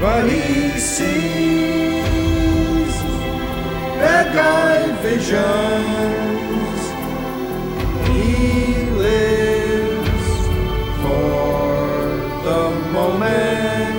but he sees bad guy visions. He lives for the moment.